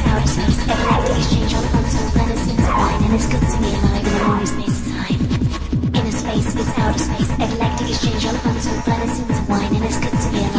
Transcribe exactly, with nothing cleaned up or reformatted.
outer space, galactic exchange on untold planets seems fine, and it's good to be alive in a lonely space of time. Inner space is outer space, galactic exchange on untold planets seems wine, and it's good to be alive.